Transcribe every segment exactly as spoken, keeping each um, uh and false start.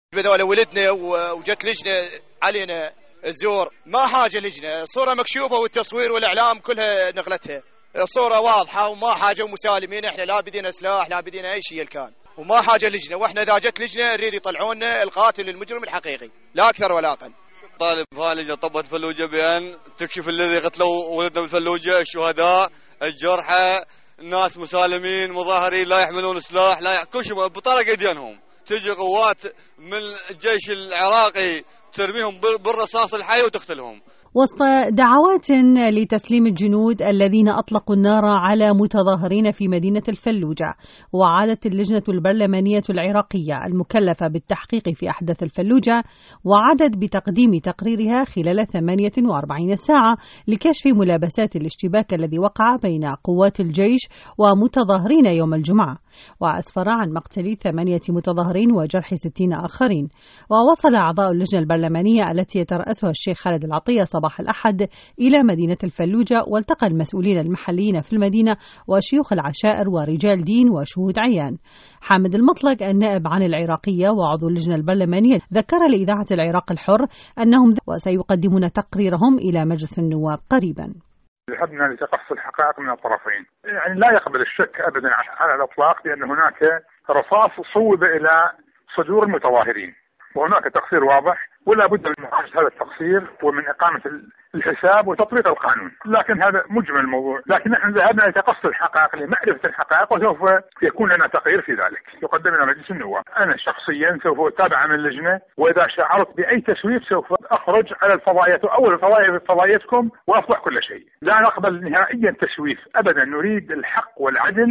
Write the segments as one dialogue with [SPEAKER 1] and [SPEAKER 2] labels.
[SPEAKER 1] بدول ولدنا وجت لجنة علينا الزور، ما حاجة لجنة، صورة مكشوفة والتصوير والإعلام كلها نغلتها، الصورة واضحة وما حاجة مسالمين، احنا لا بدينا سلاح لا بدينا أي شيء الكان، وما حاجة لجنة، واحنا إذا جت لجنة نريد يطلعونا القاتل المجرم الحقيقي لا أكثر ولا أقل.
[SPEAKER 2] طالب هالجنة طبت فلوجة بأن تكشف الذي قتلوا ولدنا بالفلوجة، الشهداء، الجرحى، الناس مسالمين مظاهرين لا يحملون سلاح، لا كل شيء بطرق يدينهم، تجي قوات من الجيش العراقي ترميهم بالرصاص الحي وتقتلهم.
[SPEAKER 3] وسط دعوات لتسليم الجنود الذين أطلقوا النار على متظاهرين في مدينة الفلوجة، وعادت اللجنة البرلمانية العراقية المكلفة بالتحقيق في أحداث الفلوجة وعدت بتقديم تقريرها خلال ثمانية وأربعين ساعة لكشف ملابسات الاشتباك الذي وقع بين قوات الجيش ومتظاهرين يوم الجمعة، وأسفر عن مقتل ثمانية متظاهرين وجرح ستين آخرين. ووصل أعضاء اللجنة البرلمانية التي يترأسها الشيخ خالد العطية صباح الأحد إلى مدينة الفلوجة، والتقى المسؤولين المحليين في المدينة وشيوخ العشائر ورجال دين وشهود عيان. حامد المطلق النائب عن العراقية وعضو اللجنة البرلمانية ذكر لإذاعة العراق الحر أنهم سيقدمون تقريرهم إلى مجلس النواب قريبا.
[SPEAKER 4] ذهبنا لتقصي الحقائق من الطرفين، يعني لا يقبل الشك أبدا على الإطلاق بأن هناك رصاص صوب إلى صدور المتظاهرين، وهناك تقصير واضح ولا بد من معالجة هذا التقصير ومن إقامة الحساب وتطبيق القانون، لكن هذا مجمل الموضوع. لكن نحن ذهبنا لتقصي الحقائق لمعرفة الحقائق، وسوف يكون لنا تقرير في ذلك يقدم إلى مجلس النواب. أنا شخصيا سوف أتابع من اللجنة، وإذا شعرت بأي تسويف سوف أخرج على الفضائيات وأول الفضائيات فضائيتكم وأفضح كل شيء. لا نقبل نهائيا تسويف أبدا، نريد الحق والعدل.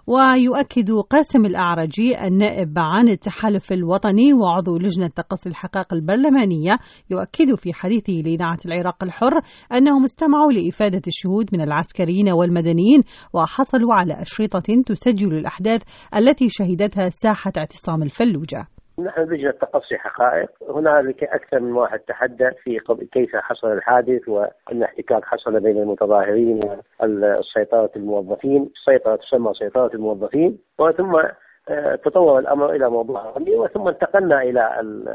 [SPEAKER 3] ويؤكد قاسم الأعرجي النائب عن التحالف الوطني وعضو لجنة تقصي الحقائق البرلمانية يؤكد في حديثه لإذاعة العراق الحر أنهم استمعوا لإفادة الشهود من العسكريين والمدنيين وحصلوا على أشرطة تسجل الأحداث التي شهدتها ساحة اعتصام الفلوجة.
[SPEAKER 5] نحن لجنة تقصي حقائق، هنالك أكثر من واحد تحدث في كيف حصل الحادث وأن احتكاك حصل بين المتظاهرين والسيطرة الموظفين، السيطرة تسمى سيطرة الموظفين، وثم تطور الأمر إلى موضوع أمني، وثم انتقلنا إلى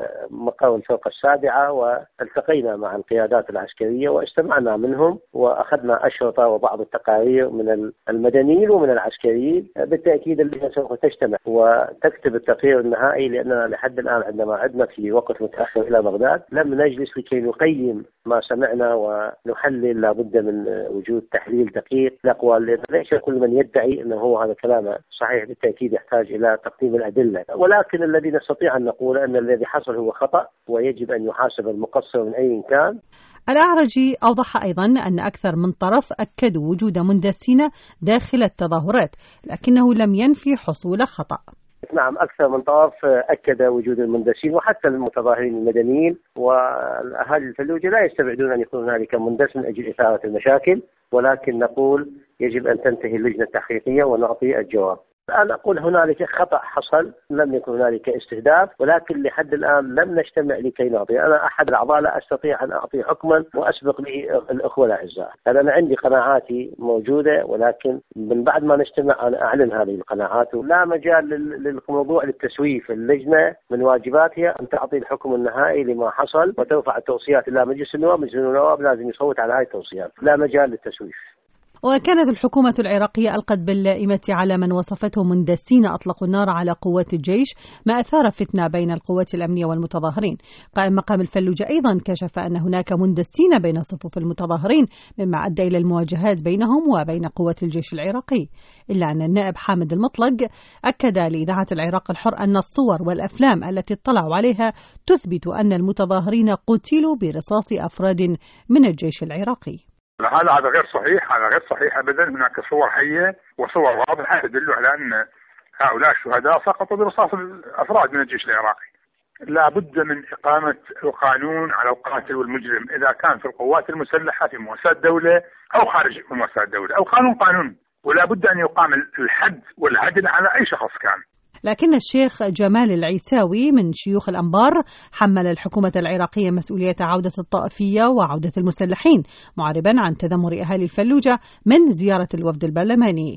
[SPEAKER 5] مقر الفرقة السابعة والتقينا مع القيادات العسكرية واستمعنا منهم وأخذنا أشرطة وبعض التقارير من المدنيين ومن العسكريين. بالتأكيد اللجنة سوف تجتمع وتكتب التقرير النهائي، لأننا لحد الآن عندما عدنا في وقت متأخر إلى بغداد لم نجلس لكي نقيم ما سمعنا ونحلل، لابد من وجود تحليل دقيق لأقوال، لأن ليس كل من يدعي أنه هو هذا كلامه صحيح، بالتأكيد يحتاج إلى تقديم الأدلة. ولكن الذي نستطيع أن نقول أن الذي حصل هو خطأ ويجب أن يحاسب المقصر من أي كان.
[SPEAKER 3] الأعرجي أوضح أيضا أن أكثر من طرف أكدوا وجود مندسين داخل التظاهرات، لكنه لم ينفي حصول خطأ.
[SPEAKER 5] نعم، أكثر من طرف أكد وجود المندسين، وحتى المتظاهرين المدنيين والأهالي الفلوجة لا يستبعدون أن يكون هنالك مندس من أجل إثارة المشاكل، ولكن نقول يجب أن تنتهي اللجنة التحقيقية ونعطي الجواب. أنا أقول هنالك خطأ حصل، لم يكن هنالك استهداف، ولكن لحد الآن لم نجتمع لكي نعطي. أنا أحد الأعضاء لا أستطيع أن أعطي حكما وأسبق لي الأخوة الأعزاء، أنا عندي قناعاتي موجودة، ولكن من بعد ما نجتمع أنا أعلن هذه القناعات. ولا مجال للموضوع للتسويف، اللجنة من واجباتها أن تعطي الحكم النهائي لما حصل وترفع التوصيات إلى مجلس النواب، مجلس النواب لازم يصوت على هذه التوصيات، لا مجال للتسويف.
[SPEAKER 3] وكانت الحكومة العراقية ألقت باللائمة على من وصفته مندسين أطلقوا النار على قوات الجيش، ما أثار فتنة بين القوات الأمنية والمتظاهرين. قائم مقام الفلوجة أيضا كشف أن هناك مندسين بين صفوف المتظاهرين، مما أدى إلى المواجهات بينهم وبين قوات الجيش العراقي. إلا أن النائب حامد المطلق أكد لإذاعة العراق الحر أن الصور والأفلام التي اطلعوا عليها تثبت أن المتظاهرين قتلوا برصاص أفراد من الجيش العراقي.
[SPEAKER 4] هذا هذا غير صحيح، هذا غير صحيح ابدا. هناك صور حيه وصور واضحه تدل على ان هؤلاء الشهداء سقطوا برصاص افراد من الجيش العراقي. لا بد من اقامه القانون على القاتل والمجرم، اذا كان في القوات المسلحه في مؤسسات الدوله او خارج مؤسسات الدوله. القانون قانون، ولا بد ان يقام الحد والعدل على اي شخص كان.
[SPEAKER 3] لكن الشيخ جمال العيساوي من شيوخ الأنبار حمل الحكومة العراقية مسؤولية عودة الطائفية وعودة المسلحين، معربا عن تذمر أهالي الفلوجة من زيارة الوفد البرلماني.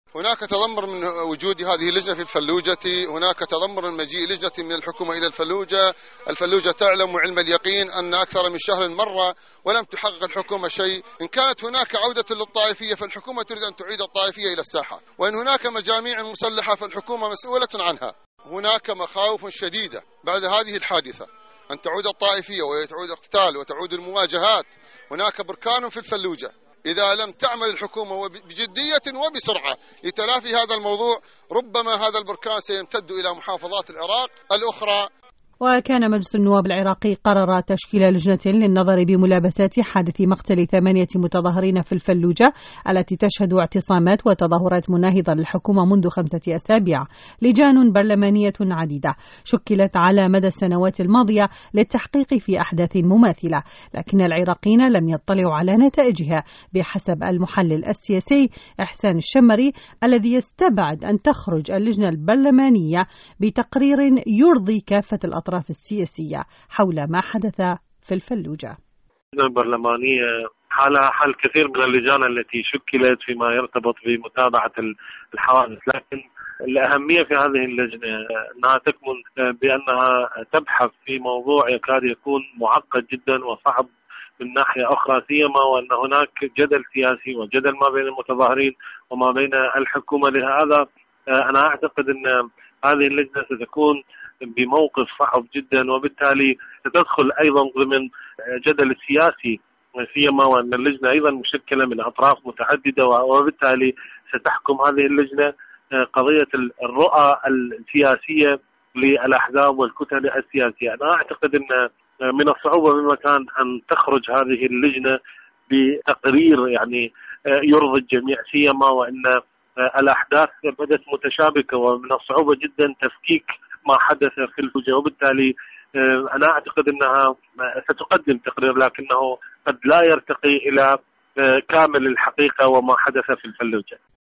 [SPEAKER 6] هناك تذمر من وجود هذه اللجنة في الفلوجة، هناك تذمر من مجيء لجنة من الحكومة إلى الفلوجة. الفلوجة تعلم علم اليقين أن أكثر من شهر مرة ولم تحقق الحكومة شيء. إن كانت هناك عودة للطائفية فالحكومة تريد أن تعيد الطائفية إلى الساحة، وإن هناك مجاميع مسلحة فالحكومة مسؤولة عنها. هناك مخاوف شديدة بعد هذه الحادثة أن تعود الطائفية وتعود الاقتتال وتعود المواجهات. هناك بركان في الفلوجة، إذا لم تعمل الحكومة بجدية وبسرعة لتلافي هذا الموضوع ربما هذا البركان سيمتد إلى محافظات العراق الأخرى.
[SPEAKER 3] وكان مجلس النواب العراقي قرر تشكيل لجنة للنظر بملابسات حادث مقتل ثمانية متظاهرين في الفلوجة التي تشهد اعتصامات وتظاهرات مناهضة للحكومة منذ خمسة أسابيع. لجان برلمانية عديدة شكلت على مدى السنوات الماضية للتحقيق في أحداث مماثلة، لكن العراقيين لم يطلعوا على نتائجها بحسب المحلل السياسي إحسان الشمري، الذي يستبعد أن تخرج اللجنة البرلمانية بتقرير يرضي كافة الأطراف الأطراف السياسية حول ما حدث في الفلوجة.
[SPEAKER 7] اللجنة البرلمانية حالها حال كثير من اللجان التي شكلت فيما يرتبط بمتابعة الحوادث، لكن الأهمية في هذه اللجنة أنها تكمن بأنها تبحث في موضوع يكاد يكون معقد جدا وصعب من ناحية أخرى، سيما وأن هناك جدل سياسي وجدل ما بين المتظاهرين وما بين الحكومة. لهذا أنا أعتقد أن هذه اللجنة ستكون بموقف صعب جدا، وبالتالي ستدخل أيضا ضمن جدل السياسي، سيما وأن اللجنة أيضا مشكلة من أطراف متعددة، وبالتالي ستحكم هذه اللجنة قضية الرؤى السياسية للأحزاب والكتل السياسية. أنا أعتقد أن من الصعوبة بمكان أن تخرج هذه اللجنة بتقرير يعني يرضي الجميع، سيما وأن الأحداث بدت متشابكة، ومن الصعوبة جدا تفكيك ما حدث في الفلوجة، وبالتالي أنا أعتقد أنها ستقدم تقرير لكنه قد لا يرتقي إلى كامل الحقيقة وما حدث في الفلوجة.